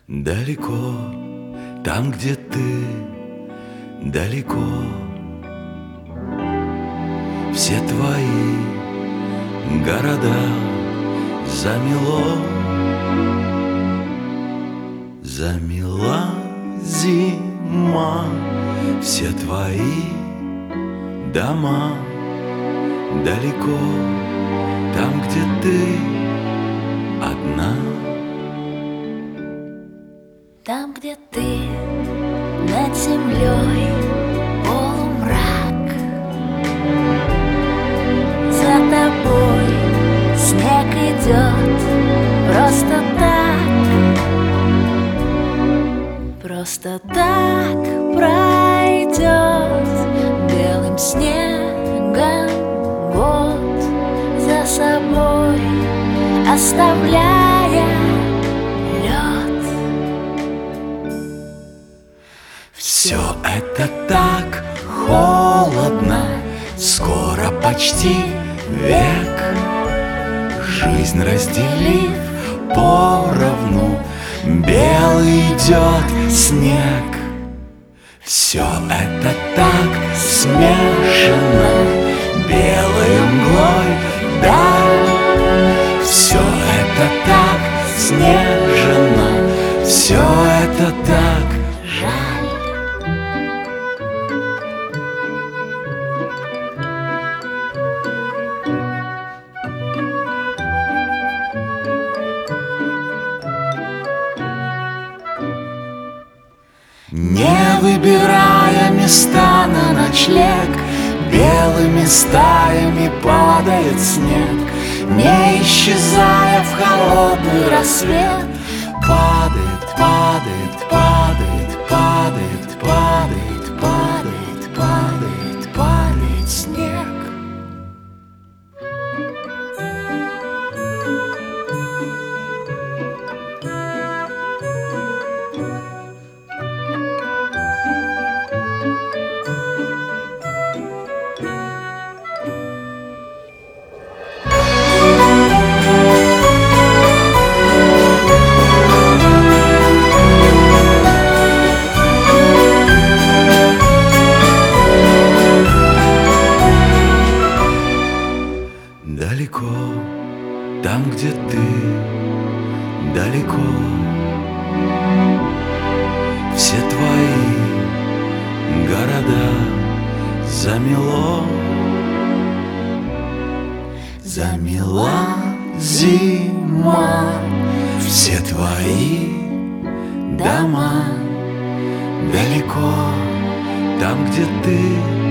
Далеко, там, где ты, далеко, все твои города замело. Замела зима все твои дома. Далеко, там, где ты одна. Там, где ты, над землей полумрак, за тобой снег идет просто так пройдет белым снегом год, за собой оставляя лед. Все это так холодно, скоро почти век. Жизнь разделив поровну, белый идет снег. Все это так смешано, белой мглой даль. Все это так снежно, все это так жаль. Не выбирая места на ночлег, белыми стаями падает снег, не исчезая в холодный рассвет. Падает, падает, падает, падает, падает, падает, падает, падает снег. Далеко, там, где ты, далеко, все твои города замело. Замела зима все твои дома. Далеко, там, где ты,